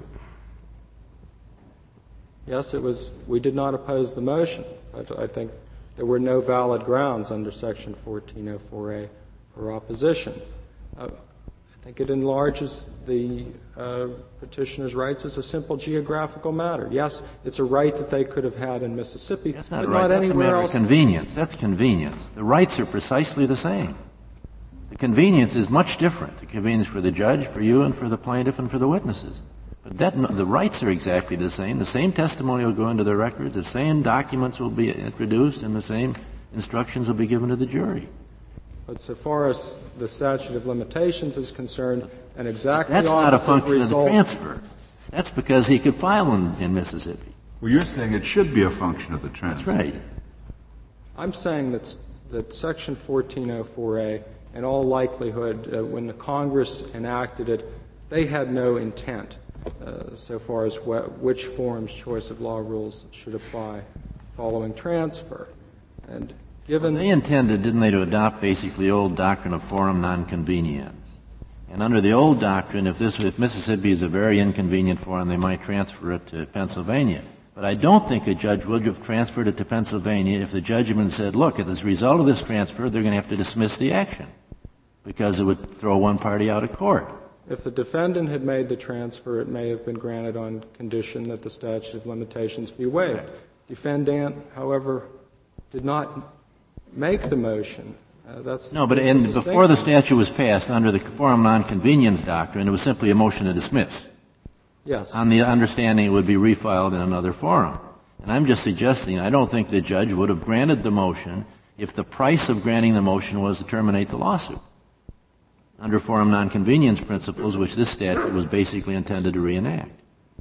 Yes, it was. We did not oppose the motion. I think there were no valid grounds under Section 1404A for opposition. I think it enlarges the petitioner's rights as a simple geographical matter. Yes, it's a right that they could have had in Mississippi, That's not but right. not That's anywhere a matter else. of convenience. That's convenience. The rights are precisely the same. The convenience is much different. The convenience for the judge, for you, and for the plaintiff, and for the witnesses. But the rights are exactly the same. The same testimony will go into the record. The same documents will be introduced, and the same instructions will be given to the jury. But so far as the statute of limitations is concerned, an exactly That's not a opposite function result. of the transfer. That's because he could file in Mississippi. Well, you're saying it should be a function of the transfer. That's right. I'm saying that Section 1404A, in all likelihood, when the Congress enacted it, they had no intent so far as which forms choice of law rules should apply following transfer. And given they intended, didn't they, to adopt basically the old doctrine of forum nonconveniens. And under the old doctrine, if Mississippi is a very inconvenient forum, they might transfer it to Pennsylvania. But I don't think a judge would have transferred it to Pennsylvania if the judgment said, look, as a result of this transfer, they're going to have to dismiss the action because it would throw one party out of court. If the defendant had made the transfer, it may have been granted on condition that the statute of limitations be waived. Defendant, however, did not make the motion. No, but before the statute was passed, under the forum nonconveniens doctrine, it was simply a motion to dismiss. Yes. On the understanding it would be refiled in another forum. And I'm just suggesting I don't think the judge would have granted the motion if the price of granting the motion was to terminate the lawsuit under forum nonconveniens principles, which this statute was basically intended to reenact.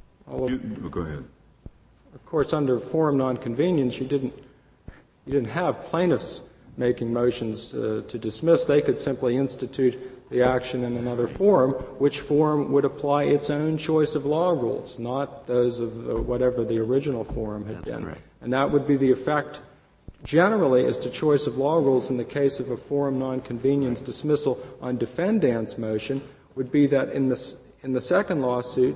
Go ahead. Of course, under forum nonconveniens, you didn't have plaintiffs making motions to dismiss. They could simply institute the action in another forum, which forum would apply its own choice of law rules, not those of whatever the original forum had been. Correct. And that would be the effect generally as to choice of law rules in the case of a forum nonconveniens dismissal on defendant's motion would be that in the second lawsuit,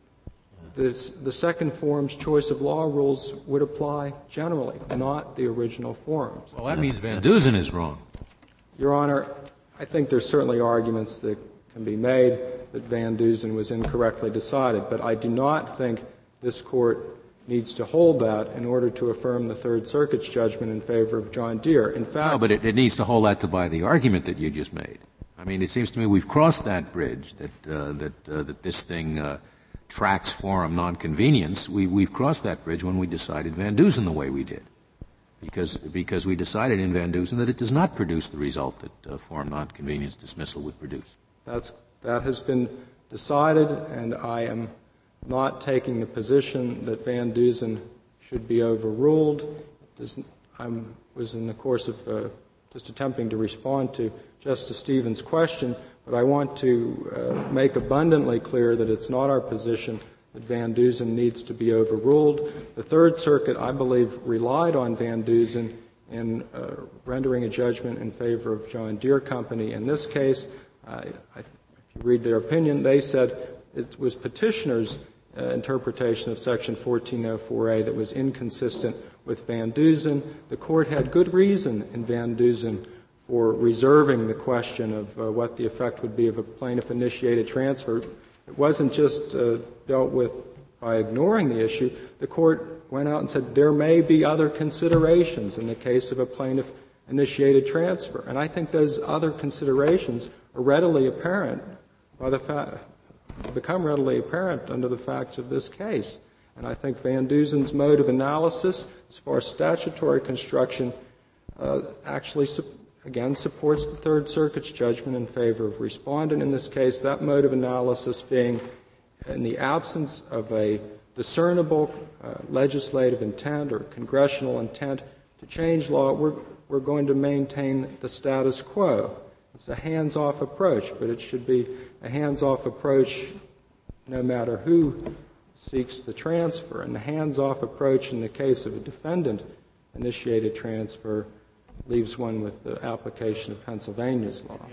the second forum's choice of law rules would apply generally, not the original forum's. Well, that means Van Dusen is wrong. Your Honor, I think there's certainly arguments that can be made that Van Dusen was incorrectly decided, but I do not think this Court needs to hold that in order to affirm the Third Circuit's judgment in favor of John Deere. In fact, No, but it needs to hold that to buy the argument that you just made. I mean, it seems to me we've crossed that bridge, that this thing tracks forum nonconvenience, we've crossed that bridge when we decided Van Dusen the way we did. Because we decided in Van Dusen that it does not produce the result that forum nonconvenience dismissal would produce. That has been decided, and I am not taking the position that Van Dusen should be overruled. I was in the course of just attempting to respond to Justice Stevens' question, but I want to make abundantly clear that it's not our position that Van Dusen needs to be overruled. The Third Circuit, I believe, relied on Van Dusen in rendering a judgment in favor of John Deere Company. In this case, if you read their opinion, they said it was petitioner's interpretation of Section 1404A that was inconsistent with Van Dusen. The Court had good reason in Van Dusen for reserving the question of what the effect would be of a plaintiff-initiated transfer. It wasn't just dealt with by ignoring the issue. The Court went out and said there may be other considerations in the case of a plaintiff-initiated transfer. And I think those other considerations are readily apparent become readily apparent under the facts of this case. And I think Van Dusen's mode of analysis, as far as statutory construction, actually again supports the Third Circuit's judgment in favor of respondent in this case, that mode of analysis being in the absence of a discernible legislative intent or congressional intent to change law, we're going to maintain the status quo. It's a hands-off approach, but it should be a hands-off approach no matter who seeks the transfer. And the hands-off approach in the case of a defendant-initiated transfer leaves one with the application of Pennsylvania's law.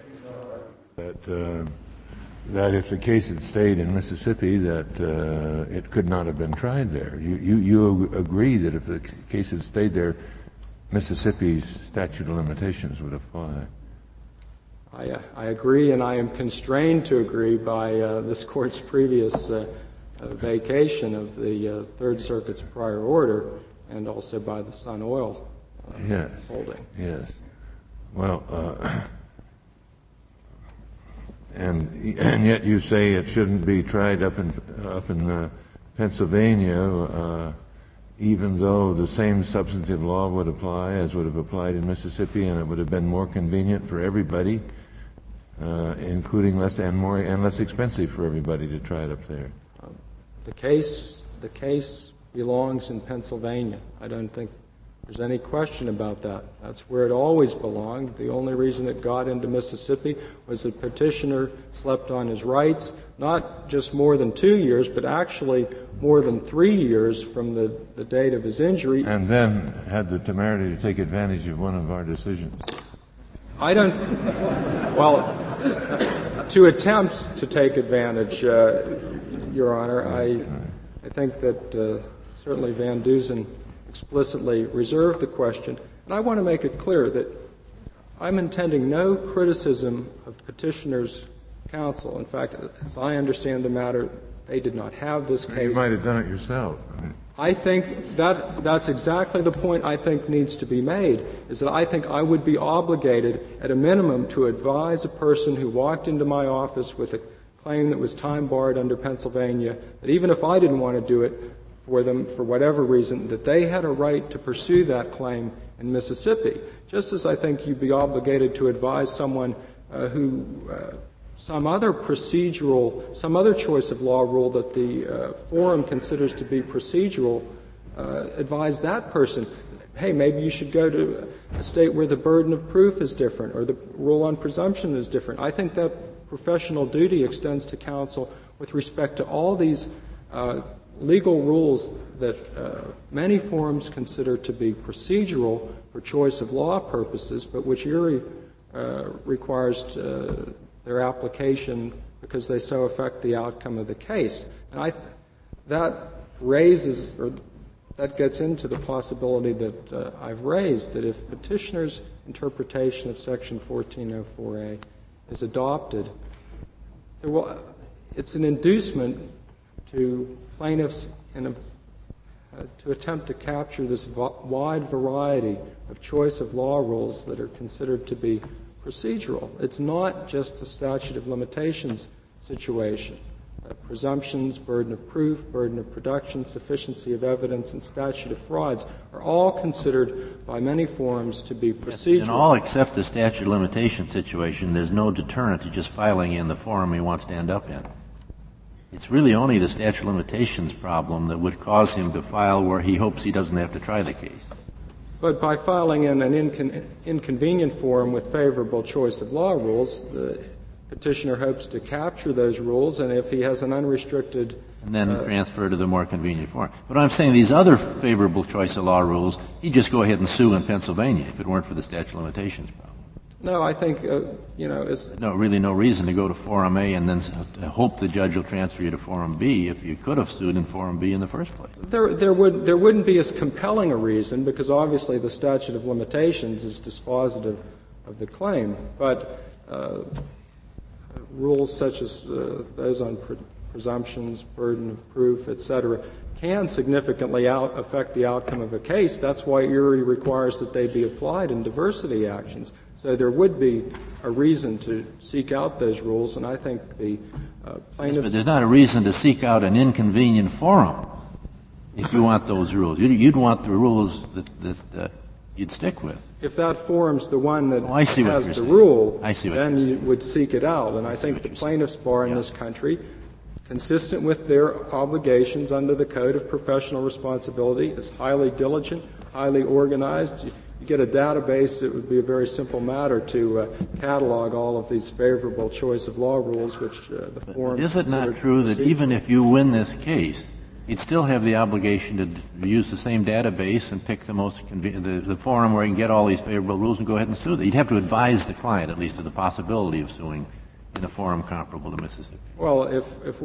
That if the case had stayed in Mississippi, that it could not have been tried there. You agree that if the case had stayed there, Mississippi's statute of limitations would apply. I agree, and I am constrained to agree by this Court's previous vacation of the Third Circuit's prior order, and also by the Sun Oil holding. Yes. Well, and yet you say it shouldn't be tried up in Pennsylvania, even though the same substantive law would apply as would have applied in Mississippi, and it would have been more convenient for everybody, including less expensive for everybody to try it up there. The case belongs in Pennsylvania. I don't think there's any question about that. That's where it always belonged. The only reason it got into Mississippi was the petitioner slept on his rights, not just more than 2 years, but actually more than 3 years from the date of his injury. And then had the temerity to take advantage of one of our decisions. To attempt to take advantage, Your Honor, I think that certainly Van Dusen explicitly reserved the question. And I want to make it clear that I'm intending no criticism of petitioner's counsel. In fact, as I understand the matter, they did not have this case. You might have done it yourself. I think that's exactly the point I think needs to be made, is that I think I would be obligated at a minimum to advise a person who walked into my office with a claim that was time-barred under Pennsylvania, that even if I didn't want to do it for them for whatever reason, that they had a right to pursue that claim in Mississippi. Just as I think you'd be obligated to advise someone who some other choice of law rule that the forum considers to be procedural, advise that person, hey, maybe you should go to a state where the burden of proof is different or the rule on presumption is different. I think that professional duty extends to counsel with respect to all these legal rules that many forums consider to be procedural for choice of law purposes, but which Erie requires their application because they so affect the outcome of the case. And that gets into the possibility that I've raised, that if petitioner's interpretation of Section 1404A is adopted, it's an inducement to plaintiffs to attempt to capture this wide variety of choice of law rules that are considered to be procedural. It's not just a statute of limitations situation. presumptions, burden of proof, burden of production, sufficiency of evidence, and statute of frauds are all considered by many forums to be procedural. In all except the statute of limitation situation, there's no deterrent to just filing in the forum he wants to end up in. It's really only the statute of limitations problem that would cause him to file where he hopes he doesn't have to try the case. But by filing in an inconvenient forum with favorable choice of law rules, the petitioner hopes to capture those rules, and if he has an unrestricted... And then transfer to the more convenient forum. But I'm saying these other favorable choice of law rules, he'd just go ahead and sue in Pennsylvania if it weren't for the statute of limitations problem. No, I think, it's... No, really no reason to go to Forum A and then hope the judge will transfer you to Forum B if you could have sued in Forum B in the first place. There wouldn't be as compelling a reason, because obviously the statute of limitations is dispositive of the claim. But rules such as those on presumptions, burden of proof, etc., can significantly affect the outcome of a case. That's why Erie requires that they be applied in diversity actions. So there would be a reason to seek out those rules, and I think the plaintiffs... Yes, but there's not a reason to seek out an inconvenient forum if you want those rules. You'd want the rules that you'd stick with. If that forum's the one that has the rule, then you would seek it out. And I think the plaintiffs' bar in this country, consistent with their obligations under the Code of Professional Responsibility, is highly diligent, highly organized. If you get a database, it would be a very simple matter to catalog all of these favorable choice of law rules, which the forum... Is it not true that even if you win this case, you'd still have the obligation to use the same database and pick the most the forum where you can get all these favorable rules and go ahead and sue them? You'd have to advise the client at least of the possibility of suing in a forum comparable to Mississippi. Well, if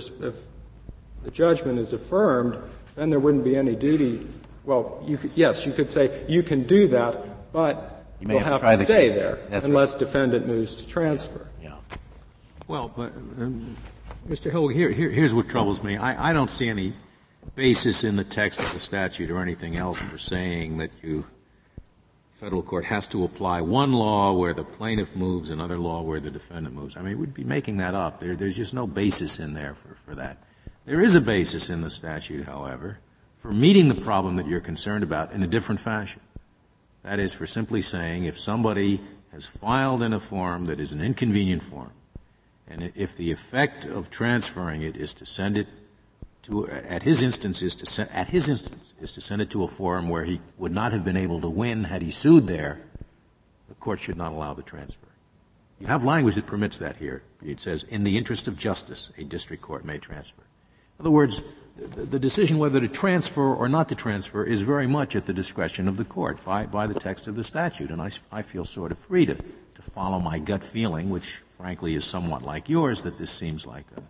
the judgment is affirmed, then there wouldn't be any duty. Well, you could say you can do that, but you'll have to stay there unless defendant moves to transfer. Yeah. Well, but Mr. Hill, here's what troubles me. I don't see any basis in the text of the statute or anything else for saying that federal court has to apply one law where the plaintiff moves, another law where the defendant moves. I mean, we'd be making that up. There's just no basis in there for that. There is a basis in the statute, however, for meeting the problem that you're concerned about in a different fashion. That is, for simply saying if somebody has filed in a form that is an inconvenient form, and if the effect of transferring it is to send it to, at his instance, is to send it to a forum where he would not have been able to win had he sued there, the court should not allow the transfer. You have language that permits that here. It says, in the interest of justice, a district court may transfer. In other words, the decision whether to transfer or not to transfer is very much at the discretion of the court by the text of the statute. And I feel sort of free to follow my gut feeling, which frankly is somewhat like yours, that this seems like a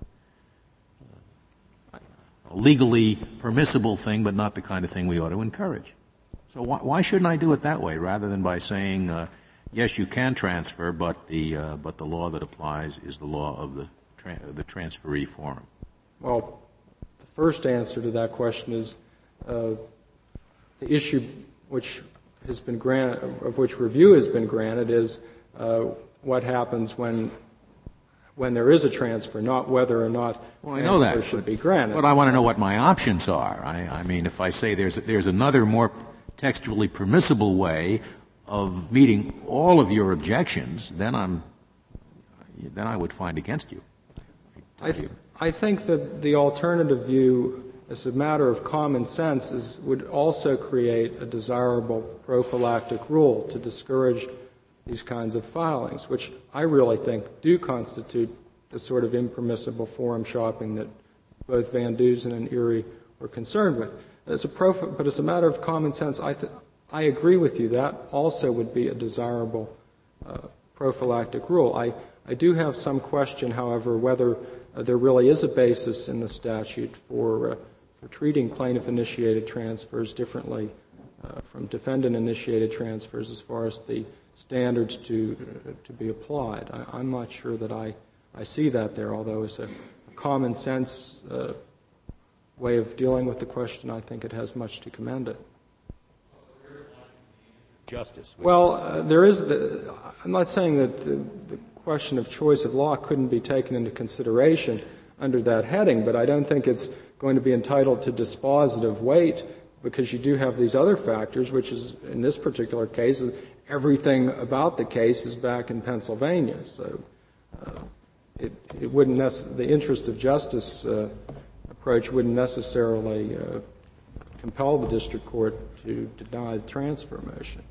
legally permissible thing, but not the kind of thing we ought to encourage. So why shouldn't I do it that way, rather than by saying, yes, you can transfer, but the law that applies is the law of the transferee forum? Well, the first answer to that question is the issue which has been granted, of which review has been granted, is what happens when there is a transfer, not whether or not transfer should be granted. But I want to know what my options are. I mean, if I say there's another more textually permissible way of meeting all of your objections, then I would find against you. I think that the alternative view, as a matter of common sense, would also create a desirable prophylactic rule to discourage these kinds of filings, which I really think do constitute the sort of impermissible forum shopping that both Van Dusen and Erie were concerned with. But as a matter of common sense, I agree with you. That also would be a desirable prophylactic rule. I do have some question, however, whether there really is a basis in the statute for treating plaintiff-initiated transfers differently from defendant-initiated transfers as far as the standards to be applied. I'm not sure that I see that there, although as a common sense way of dealing with the question, I think it has much to commend it. Justice. Well, there is I'm not saying that the question of choice of law couldn't be taken into consideration. under that heading, but I don't think it's going to be entitled to dispositive weight because you do have these other factors, which is, in this particular case, everything about the case is back in Pennsylvania. So it wouldn't the interest of justice approach wouldn't necessarily compel the district court to deny the transfer motion.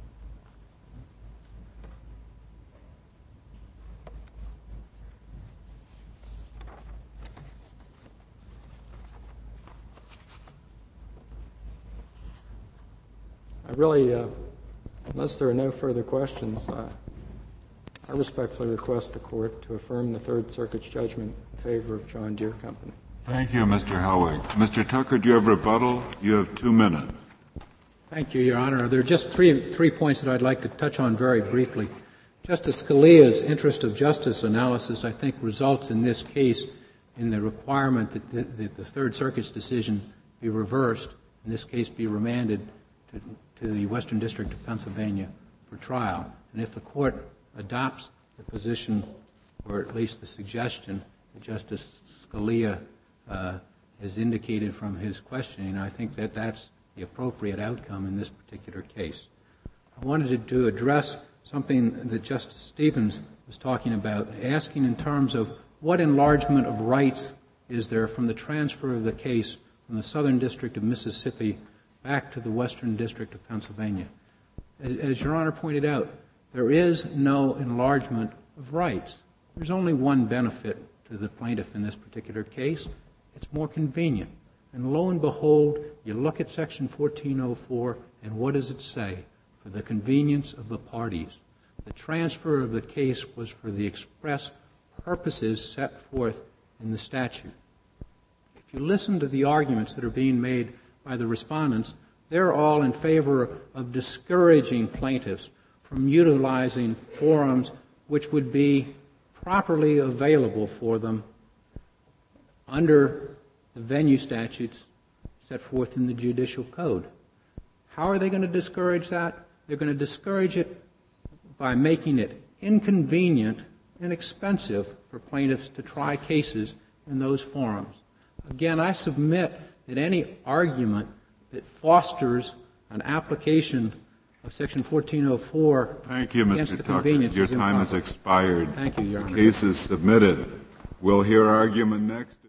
I really, unless there are no further questions, I respectfully request the Court to affirm the Third Circuit's judgment in favor of John Deere Company. Thank you, Mr. Hellwig. Mr. Tucker, do you have rebuttal? You have 2 minutes. Thank you, Your Honor. There are just three points that I'd like to touch on very briefly. Justice Scalia's interest of justice analysis, I think, results in this case in the requirement that the Third Circuit's decision be reversed, in this case be remanded to the Western District of Pennsylvania for trial. And if the Court adopts the position, or at least the suggestion that Justice Scalia has indicated from his questioning, I think that that's the appropriate outcome in this particular case. I wanted to address something that Justice Stevens was talking about, asking in terms of what enlargement of rights is there from the transfer of the case from the Southern District of Mississippi back to the Western District of Pennsylvania. As Your Honor pointed out, there is no enlargement of rights. There's only one benefit to the plaintiff in this particular case. It's more convenient. And lo and behold, you look at Section 1404, and what does it say? For the convenience of the parties. The transfer of the case was for the express purposes set forth in the statute. If you listen to the arguments that are being made by the respondents, they're all in favor of discouraging plaintiffs from utilizing forums which would be properly available for them under the venue statutes set forth in the Judicial Code. How are they going to discourage that? They're going to discourage it by making it inconvenient and expensive for plaintiffs to try cases in those forums. Again, I submit that any argument that fosters an application of Section 1404 against the convenience Your is time improper. has expired. Thank you, Your Honor. The case is submitted. We'll hear argument next.